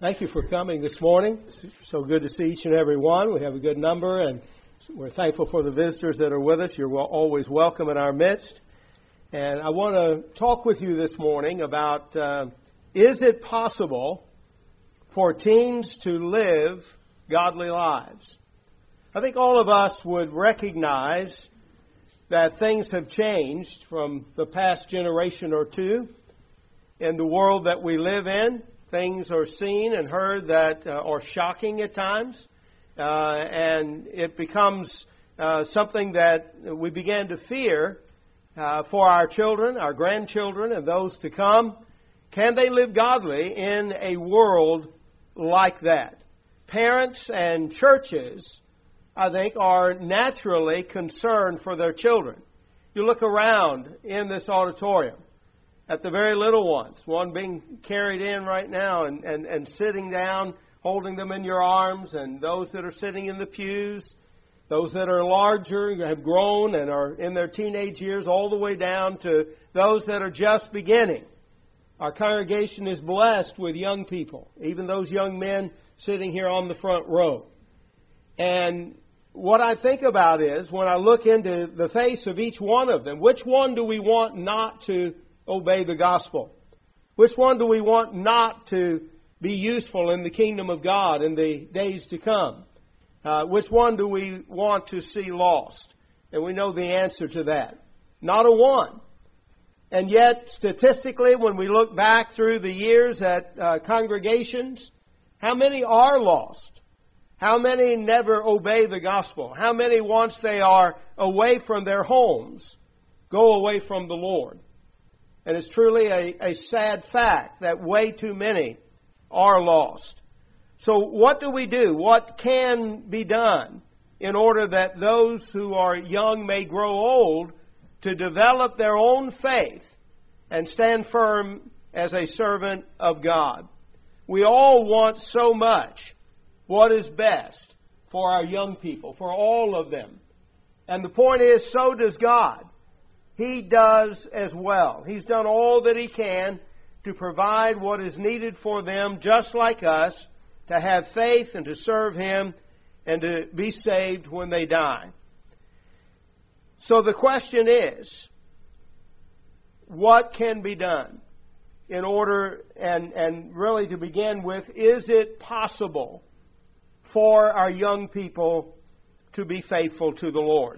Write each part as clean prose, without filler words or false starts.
Thank you for coming this morning. It's so good to see each and every one. We have a good number, and we're thankful for the visitors that are with us. You're always welcome in our midst. And I want to talk with you this morning about, is it possible for teens to live godly lives? I think all of us would recognize that things have changed from the past generation or two in the world that we live in. Things are seen and heard that are shocking at times, and it becomes something that we begin to fear for our children, our grandchildren, and those to come. Can they live godly in a world like that? Parents and churches, I think, are naturally concerned for their children. You look around in this auditorium at the very little ones, one being carried in right now and sitting down, holding them in your arms, and those that are sitting in the pews, those that are larger, have grown and are in their teenage years, all the way down to those that are just beginning. Our congregation is blessed with young people, even those young men sitting here on the front row. And what I think about is, when I look into the face of each one of them, which one do we want not to obey the gospel? Which one do we want not to be useful in the kingdom of God in the days to come? Which one do we want to see lost? And we know the answer to that. Not a one. And yet, statistically, when we look back through the years at congregations, how many are lost? How many never obey the gospel? How many, once they are away from their homes, go away from the Lord? And it's truly a sad fact that way too many are lost. So what do we do? What can be done in order that those who are young may grow old to develop their own faith and stand firm as a servant of God? We all want so much what is best for our young people, for all of them. And the point is, so does God. He does as well. He's done all that He can to provide what is needed for them, just like us, to have faith and to serve Him and to be saved when they die. So the question is, what can be done in order, and really to begin with, is it possible for our young people to be faithful to the Lord?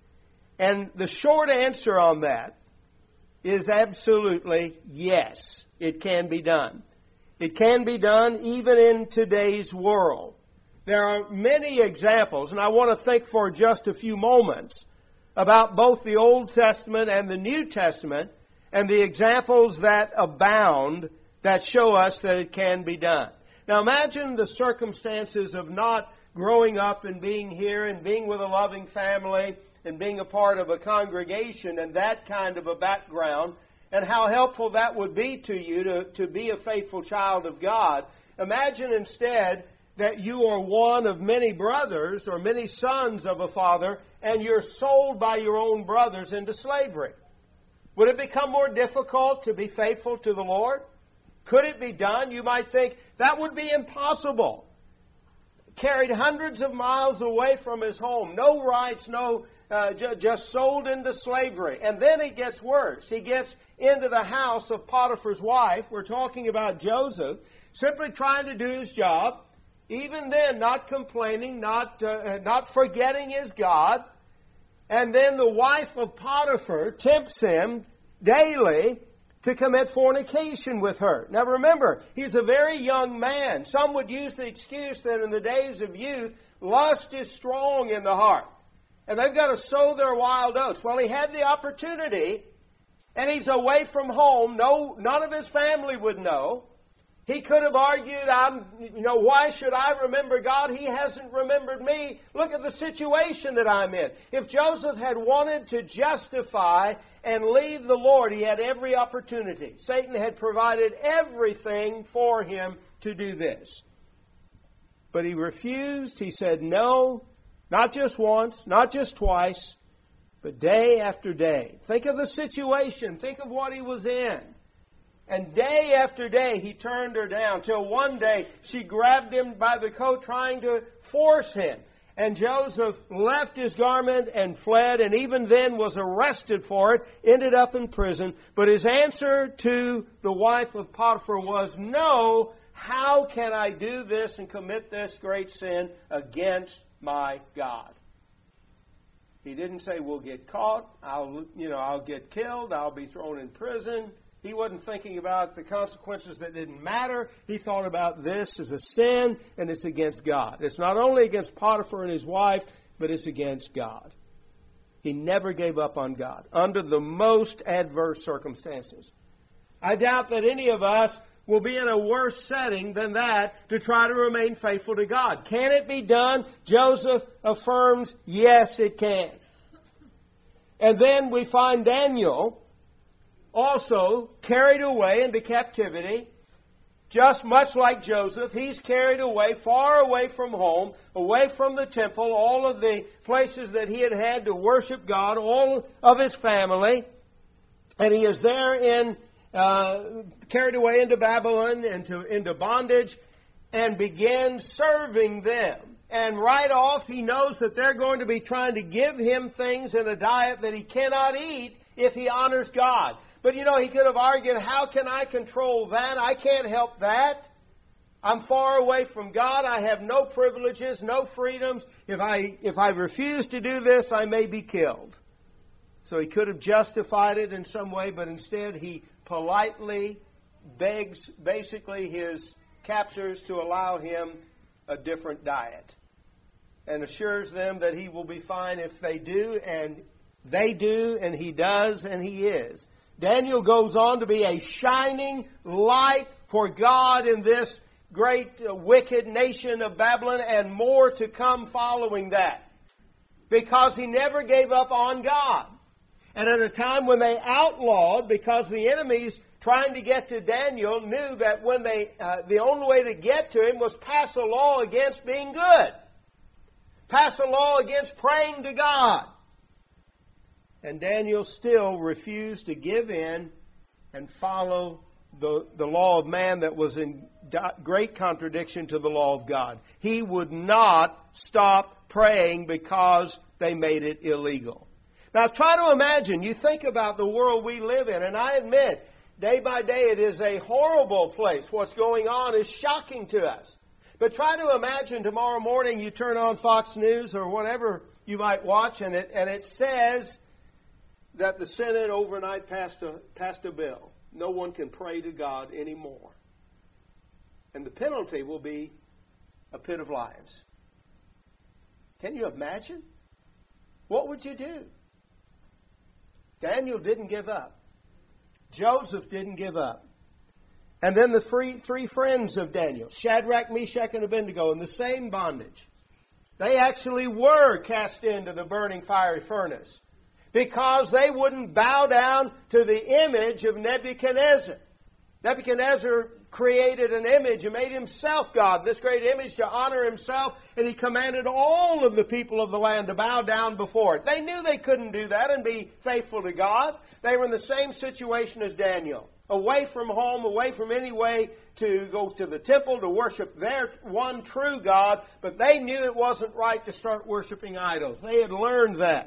And the short answer on that is absolutely yes, it can be done. It can be done even in today's world. There are many examples, and I want to think for just a few moments about both the Old Testament and the New Testament and the examples that abound that show us that it can be done. Now imagine the circumstances of not growing up and being here and being with a loving family and being a part of a congregation and that kind of a background, and how helpful that would be to you to be a faithful child of God. Imagine instead that you are one of many brothers or many sons of a father, and you're sold by your own brothers into slavery. Would it become more difficult to be faithful to the Lord? Could it be done? You might think that would be impossible. Carried hundreds of miles away from his home, no rights, just sold into slavery. And then it gets worse. He gets into the house of Potiphar's wife. We're talking about Joseph, simply trying to do his job. Even then, not complaining, not forgetting his God. And then the wife of Potiphar tempts him daily to commit fornication with her. Now remember, he's a very young man. Some would use the excuse that in the days of youth, lust is strong in the heart, and they've got to sow their wild oats. Well, he had the opportunity, and he's away from home. None of his family would know. He could have argued, why should I remember God? He hasn't remembered me. Look at the situation that I'm in. If Joseph had wanted to justify and leave the Lord, he had every opportunity. Satan had provided everything for him to do this. But he refused. He said no, not just once, not just twice, but day after day. Think of the situation. Think of what he was in. And day after day, he turned her down, till one day she grabbed him by the coat, trying to force him. And Joseph left his garment and fled, and even then was arrested for it, ended up in prison. But his answer to the wife of Potiphar was, no, how can I do this and commit this great sin against my God? He didn't say, we'll get caught, I'll get killed, I'll be thrown in prison. He wasn't thinking about the consequences that didn't matter. He thought about this as a sin, and it's against God. It's not only against Potiphar and his wife, but it's against God. He never gave up on God under the most adverse circumstances. I doubt that any of us will be in a worse setting than that to try to remain faithful to God. Can it be done? Joseph affirms, yes, it can. And then we find Daniel also carried away into captivity, just much like Joseph. He's carried away, far away from home, away from the temple, all of the places that he had to worship God, all of his family. And he is there carried away into Babylon, into bondage, and begins serving them. And right off, he knows that they're going to be trying to give him things in a diet that he cannot eat if he honors God. But he could have argued, how can I control that? I can't help that. I'm far away from God. I have no privileges, no freedoms. If I refuse to do this, I may be killed. So he could have justified it in some way, but instead he politely begs basically his captors to allow him a different diet, and assures them that he will be fine if they do, and they do, and he does, and he is. Daniel goes on to be a shining light for God in this great wicked nation of Babylon, and more to come following that, because he never gave up on God. And at a time when they outlawed, because the enemies trying to get to Daniel knew that when the only way to get to him was pass a law against being good, pass a law against praying to God. And Daniel still refused to give in and follow the law of man that was in great contradiction to the law of God. He would not stop praying because they made it illegal. Now try to imagine, you think about the world we live in, and I admit, day by day it is a horrible place. What's going on is shocking to us. But try to imagine tomorrow morning you turn on Fox News or whatever you might watch, and it says that the Senate overnight passed a bill. No one can pray to God anymore. And the penalty will be a pit of lions. Can you imagine? What would you do? Daniel didn't give up. Joseph didn't give up. And then the three friends of Daniel, Shadrach, Meshach, and Abednego, in the same bondage. They actually were cast into the burning fiery furnace, because they wouldn't bow down to the image of Nebuchadnezzar. Nebuchadnezzar created an image and made himself God, this great image to honor himself, and he commanded all of the people of the land to bow down before it. They knew they couldn't do that and be faithful to God. They were in the same situation as Daniel, away from home, away from any way to go to the temple to worship their one true God, but they knew it wasn't right to start worshiping idols. They had learned that.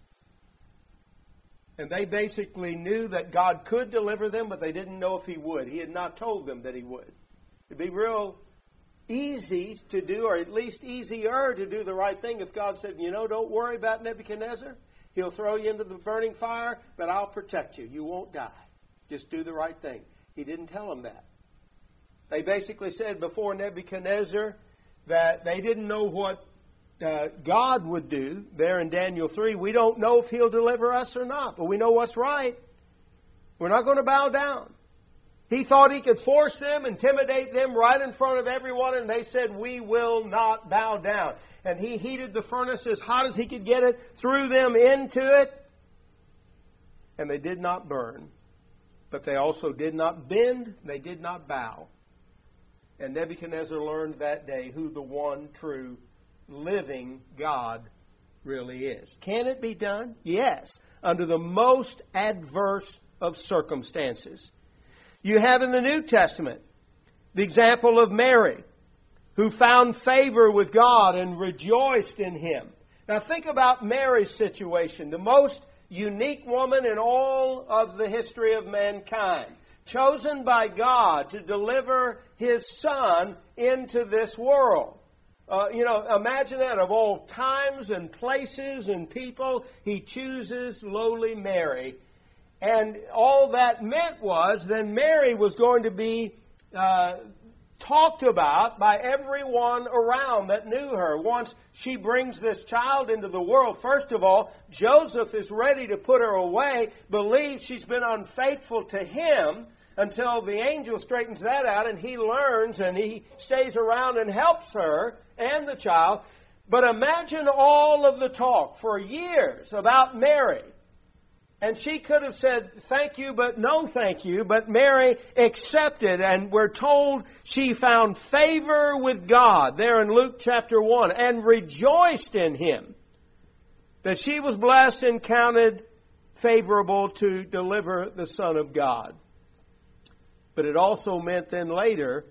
And they basically knew that God could deliver them, but they didn't know if He would. He had not told them that He would. It'd be real easy to do, or at least easier to do the right thing if God said, don't worry about Nebuchadnezzar. He'll throw you into the burning fire, but I'll protect you. You won't die. Just do the right thing. He didn't tell them that. They basically said before Nebuchadnezzar that they didn't know what God would do there in Daniel 3. We don't know if He'll deliver us or not, but we know what's right. We're not going to bow down. He thought he could force them, intimidate them right in front of everyone, and they said, we will not bow down. And he heated the furnace as hot as he could get it, threw them into it, and they did not burn. But they also did not bend, they did not bow. And Nebuchadnezzar learned that day who the one true living God really is. Can it be done? Yes, under the most adverse of circumstances. You have in the New Testament the example of Mary, who found favor with God and rejoiced in Him. Now think about Mary's situation, the most unique woman in all of the history of mankind, chosen by God to deliver His Son into this world. Imagine that. Of all times and places and people, He chooses lowly Mary. And all that meant was then Mary was going to be talked about by everyone around that knew her. Once she brings this child into the world, first of all, Joseph is ready to put her away, believes she's been unfaithful to him, until the angel straightens that out and he learns and he stays around and helps her and the child. But imagine all of the talk for years about Mary. And she could have said, thank you, but no thank you. But Mary accepted, and we're told she found favor with God there in Luke chapter 1 and rejoiced in Him, that she was blessed and counted favorable to deliver the Son of God. But it also meant then later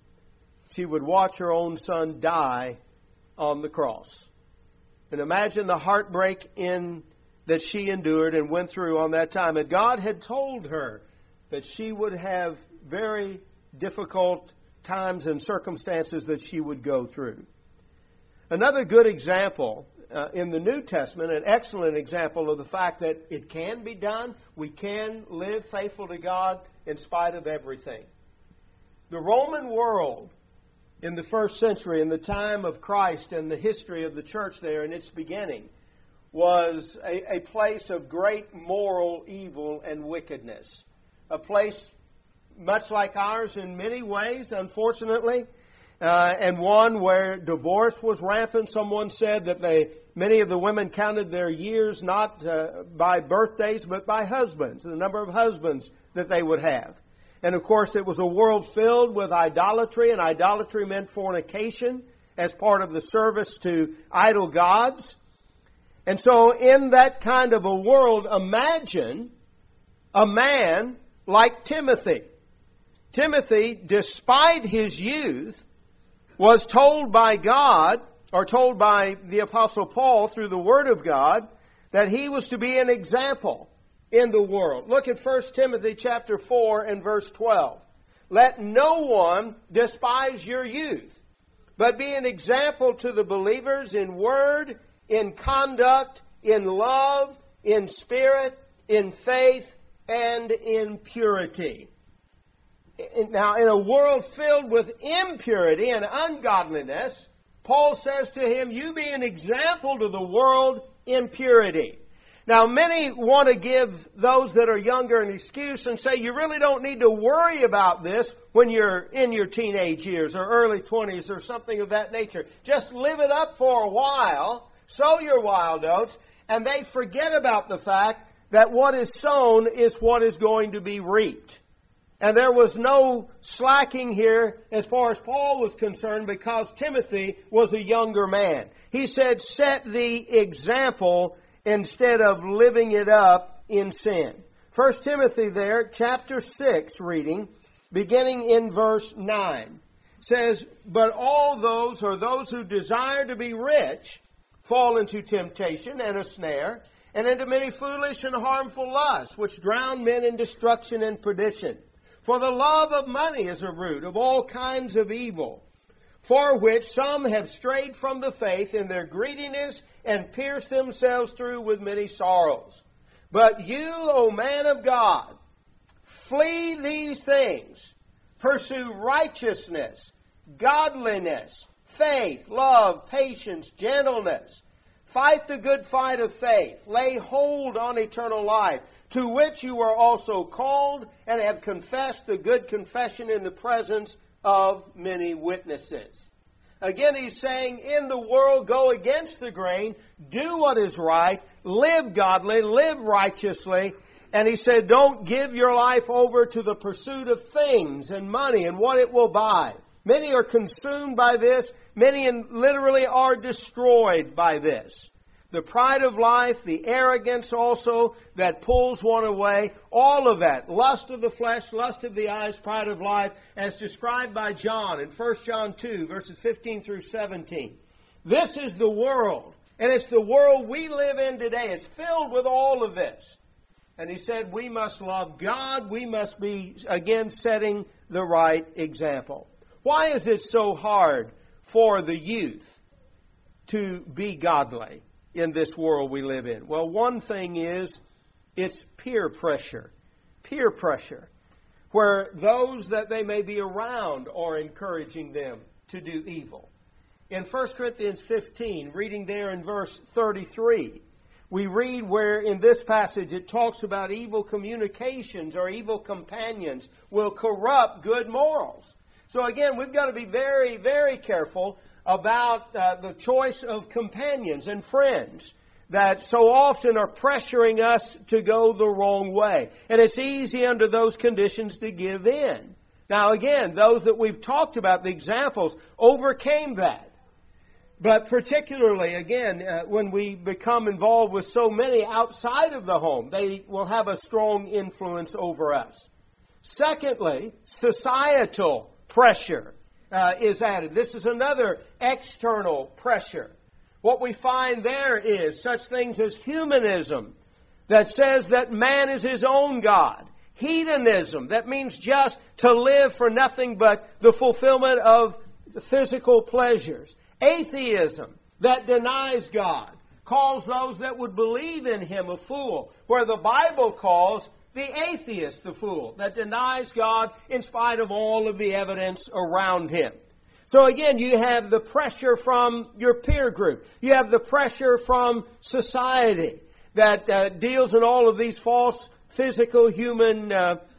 she would watch her own son die on the cross. And imagine the heartbreak that she endured and went through on that time. And God had told her that she would have very difficult times and circumstances that she would go through. Another good example in the New Testament, an excellent example of the fact that it can be done. We can live faithful to God in spite of everything. The Roman world in the first century, in the time of Christ and the history of the church there in its beginning, was a place of great moral evil and wickedness. A place much like ours in many ways, unfortunately, and one where divorce was rampant. Someone said that many of the women counted their years not by birthdays but by husbands, the number of husbands that they would have. And of course it was a world filled with idolatry, and idolatry meant fornication as part of the service to idol gods. And so in that kind of a world, imagine a man like Timothy. Timothy, despite his youth, was told by God, or told by the Apostle Paul through the Word of God, that he was to be an example in the world. Look at 1 Timothy chapter 4 and verse 12. Let no one despise your youth, but be an example to the believers in word, in conduct, in love, in spirit, in faith, and in purity. Now, in a world filled with impurity and ungodliness, Paul says to him, you be an example to the world in purity. Now, many want to give those that are younger an excuse and say you really don't need to worry about this when you're in your teenage years or early 20s or something of that nature. Just live it up for a while, sow your wild oats, and they forget about the fact that what is sown is what is going to be reaped. And there was no slacking here as far as Paul was concerned because Timothy was a younger man. He said, set the example instead of living it up in sin. 1 Timothy there, chapter 6 reading, beginning in verse 9, says, but all those who desire to be rich fall into temptation and a snare, and into many foolish and harmful lusts, which drown men in destruction and perdition. For the love of money is a root of all kinds of evil, for which some have strayed from the faith in their greediness and pierced themselves through with many sorrows. But you, O man of God, flee these things. Pursue righteousness, godliness, faith, love, patience, gentleness. Fight the good fight of faith. Lay hold on eternal life, to which you are also called and have confessed the good confession in the presence of many witnesses. Again, he's saying, in the world, go against the grain, do what is right, live godly, live righteously. And he said, don't give your life over to the pursuit of things and money and what it will buy. Many are consumed by this. Many literally are destroyed by this. the pride of life, the arrogance also that pulls one away, all of that, lust of the flesh, lust of the eyes, pride of life, as described by John in 1 John 2, verses 15 through 17. This is the world, and it's the world we live in today. It's filled with all of this. And he said we must love God. We must be, again, setting the right example. Why is it so hard for the youth to be godly in this world we live in? Well, one thing is it's peer pressure. Peer pressure, where those that they may be around are encouraging them to do evil. In 1 Corinthians 15, reading there in verse 33, we read where in this passage it talks about evil communications or evil companions will corrupt good morals. So again, we've got to be very, very careful about the choice of companions and friends that so often are pressuring us to go the wrong way. And it's easy under those conditions to give in. Now again, those that we've talked about, the examples, overcame that. But particularly, again, when we become involved with so many outside of the home, they will have a strong influence over us. Secondly, societal pressure is added. This is another external pressure. What we find there is such things as humanism that says that man is his own God. Hedonism, that means just to live for nothing but the fulfillment of physical pleasures. Atheism, that denies God, calls those that would believe in Him a fool, where the Bible calls the atheist the fool, that denies God in spite of all of the evidence around him. So again, you have the pressure from your peer group. You have the pressure from society that deals in all of these false physical human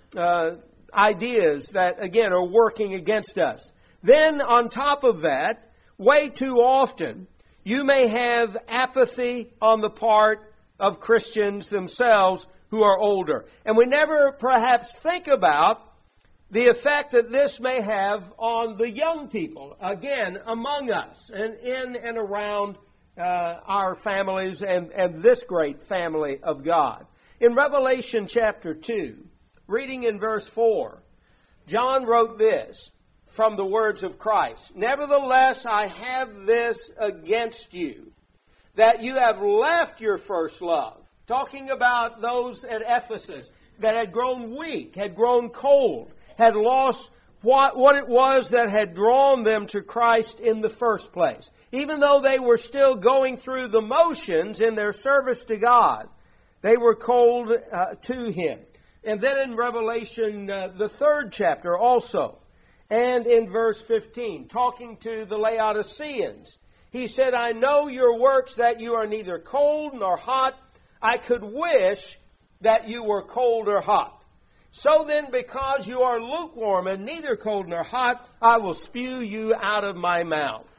ideas that, again, are working against us. Then, on top of that, way too often, you may have apathy on the part of Christians themselves who are older. And we never perhaps think about the effect that this may have on the young people, again, among us and in and around our families and this great family of God. In Revelation chapter 2, reading in verse 4, John wrote this from the words of Christ. Nevertheless, I have this against you, that you have left your first love. Talking about those at Ephesus that had grown weak, had grown cold, had lost what it was that had drawn them to Christ in the first place. Even though they were still going through the motions in their service to God, they were cold to Him. And then in Revelation, the 3rd chapter also, and in verse 15, talking to the Laodiceans, he said, I know your works, that you are neither cold nor hot. I could wish that you were cold or hot. So then, because you are lukewarm and neither cold nor hot, I will spew you out of my mouth.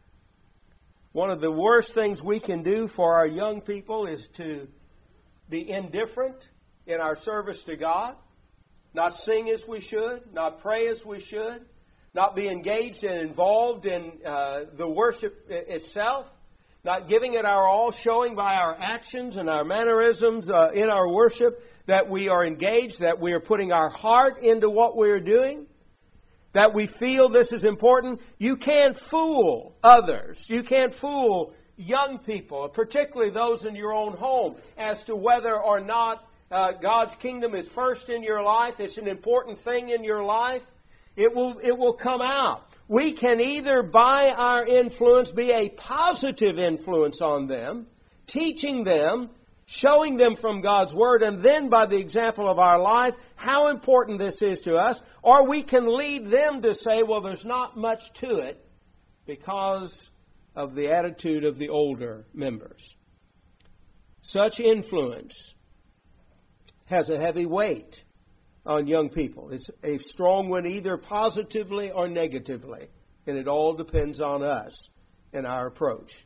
One of the worst things we can do for our young people is to be indifferent in our service to God, not sing as we should, not pray as we should, not be engaged and involved in the worship itself, not giving it our all, showing by our actions and our mannerisms in our worship that we are engaged, that we are putting our heart into what we are doing, that we feel this is important. You can't fool others. You can't fool young people, particularly those in your own home, as to whether or not God's kingdom is first in your life. It's an important thing in your life. It will come out. We can either, by our influence, be a positive influence on them, teaching them, showing them from God's Word, and then by the example of our life, how important this is to us, or we can lead them to say, well, there's not much to it because of the attitude of the older members. Such influence has a heavy weight on young people. It's a strong one either positively or negatively, and it all depends on us and our approach.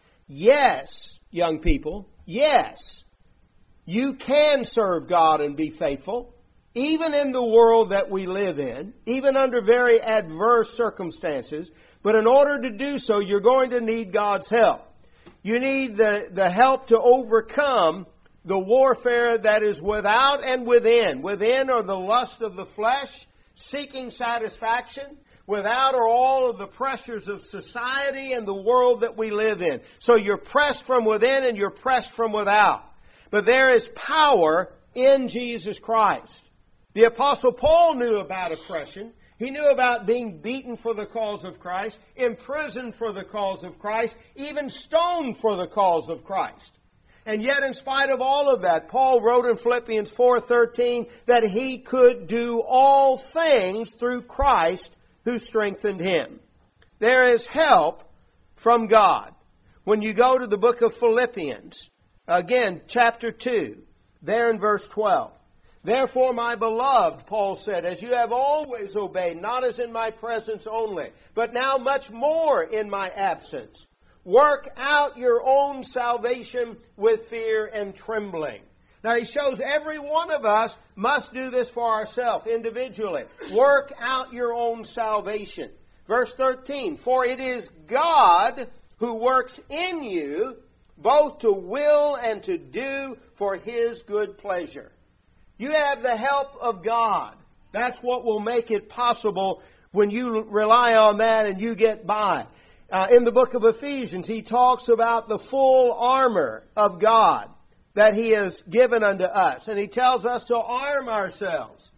Yes, young people, yes, you can serve God and be faithful, even in the world that we live in, even under very adverse circumstances, but in order to do so, you're going to need God's help. You need the help to overcome the warfare that is without and within. Within are the lust of the flesh, seeking satisfaction. Without are all of the pressures of society and the world that we live in. So you're pressed from within and you're pressed from without. But there is power in Jesus Christ. The Apostle Paul knew about oppression. He knew about being beaten for the cause of Christ, imprisoned for the cause of Christ, even stoned for the cause of Christ. And yet, in spite of all of that, Paul wrote in Philippians 4:13 that he could do all things through Christ who strengthened him. There is help from God. When you go to the book of Philippians, again, chapter 2, there in verse 12. Therefore, my beloved, Paul said, as you have always obeyed, not as in my presence only, but now much more in my absence, work out your own salvation with fear and trembling. Now, he shows every one of us must do this for ourselves, individually. Work out your own salvation. Verse 13, for it is God who works in you, both to will and to do for His good pleasure. You have the help of God. That's what will make it possible when you rely on that and you get by. In the book of Ephesians, he talks about the full armor of God that He has given unto us. And he tells us to arm ourselves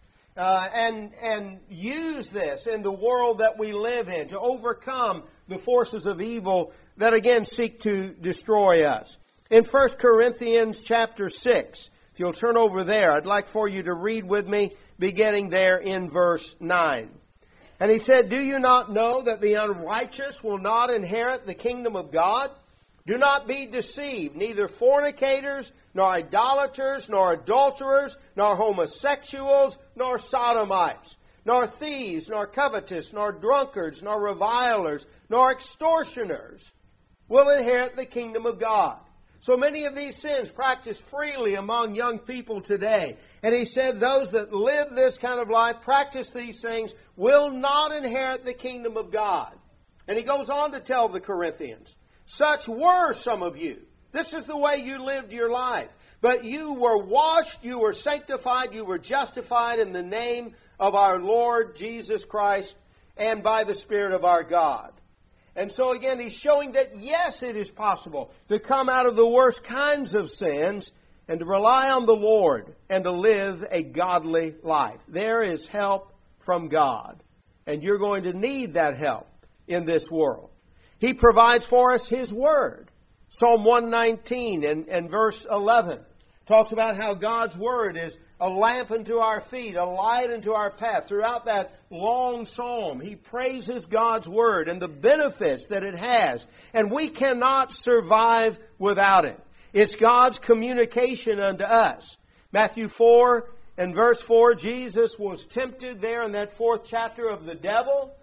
and use this in the world that we live in to overcome the forces of evil that again seek to destroy us. In 1 Corinthians chapter 6, if you'll turn over there, I'd like for you to read with me, beginning there in verse 9. And he said, do you not know that the unrighteous will not inherit the kingdom of God? Do not be deceived, neither fornicators, nor idolaters, nor adulterers, nor homosexuals, nor sodomites, nor thieves, nor covetous, nor drunkards, nor revilers, nor extortioners will inherit the kingdom of God. So many of these sins practiced freely among young people today. And he said those that live this kind of life, practice these things, will not inherit the kingdom of God. And he goes on to tell the Corinthians, such were some of you. This is the way you lived your life. But you were washed, you were sanctified, you were justified in the name of our Lord Jesus Christ and by the Spirit of our God. And so again, he's showing that yes, it is possible to come out of the worst kinds of sins and to rely on the Lord and to live a godly life. There is help from God. And you're going to need that help in this world. He provides for us His Word. Psalm 119 and verse 11 talks about how God's Word is a lamp unto our feet, a light unto our path. Throughout that long psalm, he praises God's Word and the benefits that it has. And we cannot survive without it. It's God's communication unto us. Matthew 4 and verse 4, Jesus was tempted there in that 4th chapter of the devil,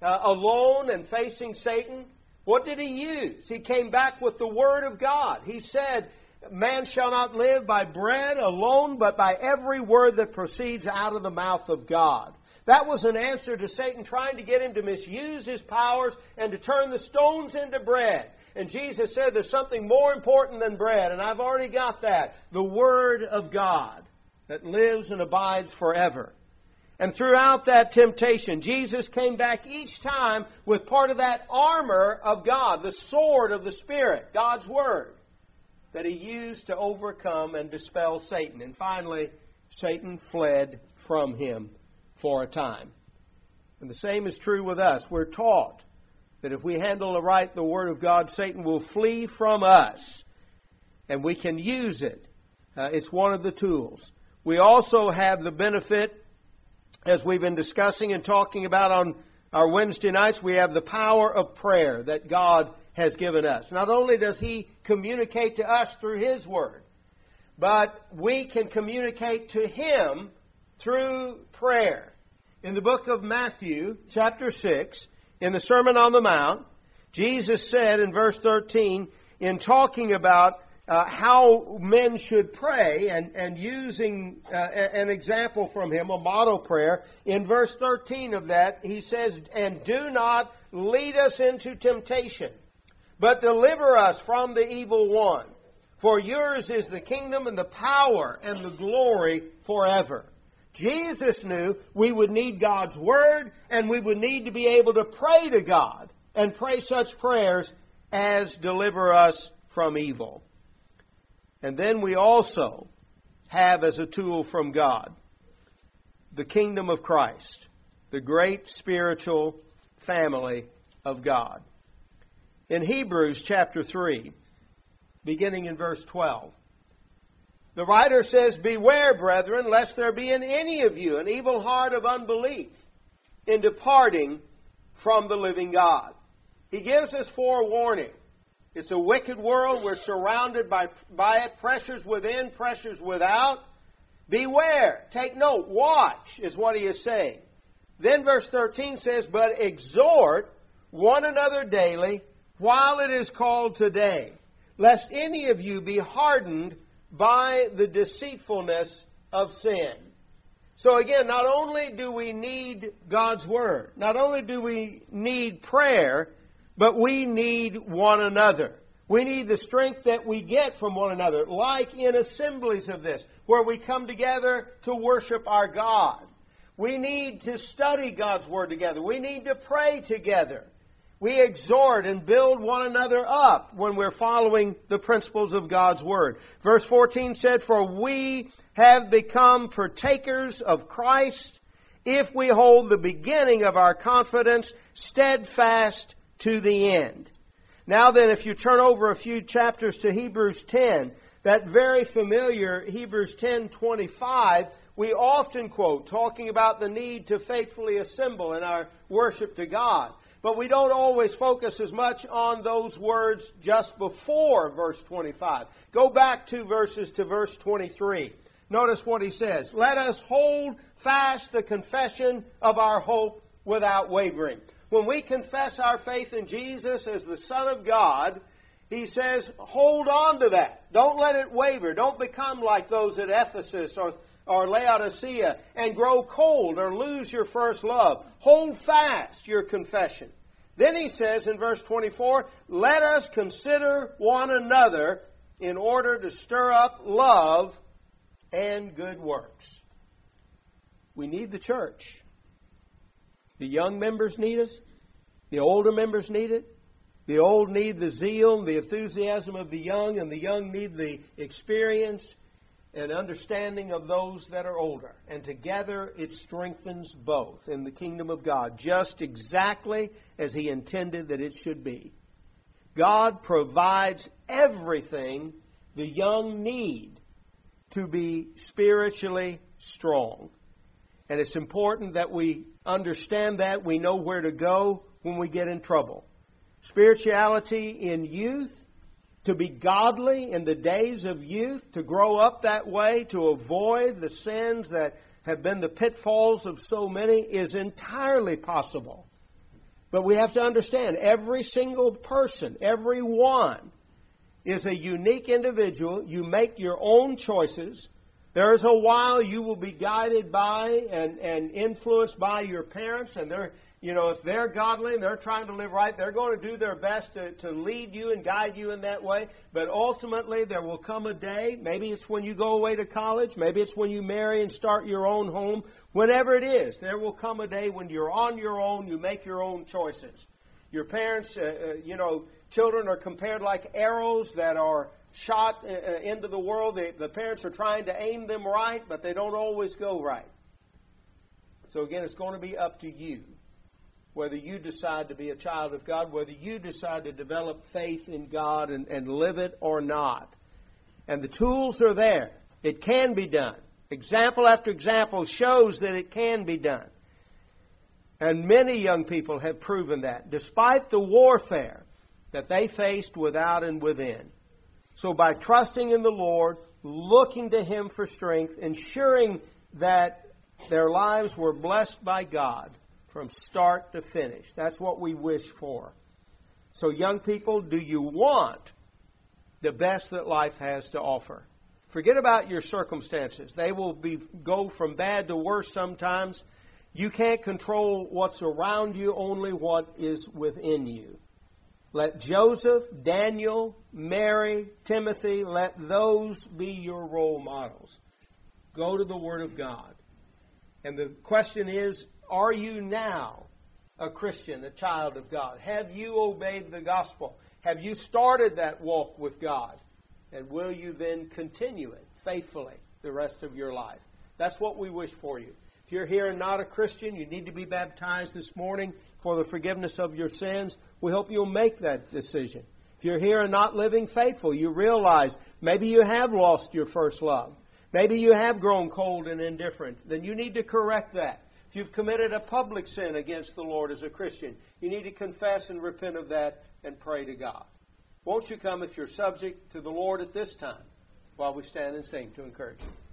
alone and facing Satan. What did he use? He came back with the Word of God. He said, man shall not live by bread alone, but by every word that proceeds out of the mouth of God. That was an answer to Satan trying to get him to misuse his powers and to turn the stones into bread. And Jesus said there's something more important than bread, and I've already got that. The Word of God that lives and abides forever. And throughout that temptation, Jesus came back each time with part of that armor of God, the sword of the Spirit, God's Word, that He used to overcome and dispel Satan. And finally, Satan fled from Him for a time. And the same is true with us. We're taught that if we handle right the Word of God, Satan will flee from us. And we can use it. It's one of the tools. We also have the benefit, as we've been discussing and talking about on our Wednesday nights, we have the power of prayer that God has given us. Not only does He communicate to us through His Word, but we can communicate to Him through prayer. In the book of Matthew, chapter 6, in the Sermon on the Mount, Jesus said in verse 13, in talking about how men should pray and using an example from Him, a model prayer, in verse 13 of that, He says, and do not lead us into temptation, but deliver us from the evil one. For yours is the kingdom and the power and the glory forever. Jesus knew we would need God's Word, and we would need to be able to pray to God and pray such prayers as deliver us from evil. And then we also have as a tool from God the kingdom of Christ, the great spiritual family of God. In Hebrews chapter 3, beginning in verse 12, the writer says, "Beware, brethren, lest there be in any of you an evil heart of unbelief in departing from the living God." He gives us forewarning. It's a wicked world. We're surrounded by it. Pressures within, pressures without. Beware. Take note. Watch is what he is saying. Then verse 13 says, "But exhort one another daily while it is called today, lest any of you be hardened by the deceitfulness of sin." So again, not only do we need God's Word, not only do we need prayer, but we need one another. We need the strength that we get from one another, like in assemblies of this, where we come together to worship our God. We need to study God's Word together. We need to pray together. We exhort and build one another up when we're following the principles of God's Word. Verse 14 said, "For we have become partakers of Christ if we hold the beginning of our confidence steadfast to the end." Now then, if you turn over a few chapters to Hebrews 10, that very familiar Hebrews 10:25, we often quote, talking about the need to faithfully assemble in our worship to God. But we don't always focus as much on those words just before verse 25. Go back 2 verses to verse 23. Notice what he says. "Let us hold fast the confession of our hope without wavering." When we confess our faith in Jesus as the Son of God, he says, hold on to that. Don't let it waver. Don't become like those at Ephesus or Laodicea and grow cold or lose your first love. Hold fast your confession. Then he says in verse 24, "Let us consider one another in order to stir up love and good works." We need the church. The young members need us. The older members need it. The old need the zeal and the enthusiasm of the young, and the young need the experience and understanding of those that are older. And together it strengthens both in the kingdom of God, just exactly as He intended that it should be. God provides everything the young need to be spiritually strong. And it's important that we understand that. We know where to go when we get in trouble. Spirituality in youth, to be godly in the days of youth, to grow up that way, to avoid the sins that have been the pitfalls of so many, is entirely possible. But we have to understand, every single person, every one, is a unique individual. You make your own choices. There is a while you will be guided by and influenced by your parents, and if they're godly and they're trying to live right, they're going to do their best to lead you and guide you in that way. But ultimately, there will come a day, maybe it's when you go away to college, maybe it's when you marry and start your own home, whenever it is, there will come a day when you're on your own, you make your own choices. Your parents, children are compared like arrows that are shot into the world. The parents are trying to aim them right, but they don't always go right. So again, it's going to be up to you, whether you decide to be a child of God, whether you decide to develop faith in God and live it or not. And the tools are there. It can be done. Example after example shows that it can be done. And many young people have proven that, despite the warfare that they faced without and within. So by trusting in the Lord, looking to Him for strength, ensuring that their lives were blessed by God from start to finish. That's what we wish for. So young people, do you want the best that life has to offer? Forget about your circumstances. They will go from bad to worse sometimes. You can't control what's around you, only what is within you. Let Joseph, Daniel, Mary, Timothy, let those be your role models. Go to the Word of God. And the question is, are you now a Christian, a child of God? Have you obeyed the gospel? Have you started that walk with God? And will you then continue it faithfully the rest of your life? That's what we wish for you. If you're here and not a Christian, you need to be baptized this morning for the forgiveness of your sins. We hope you'll make that decision. If you're here and not living faithful, you realize maybe you have lost your first love. Maybe you have grown cold and indifferent. Then you need to correct that. If you've committed a public sin against the Lord as a Christian, you need to confess and repent of that and pray to God. Won't you come if you're subject to the Lord at this time while we stand and sing to encourage you?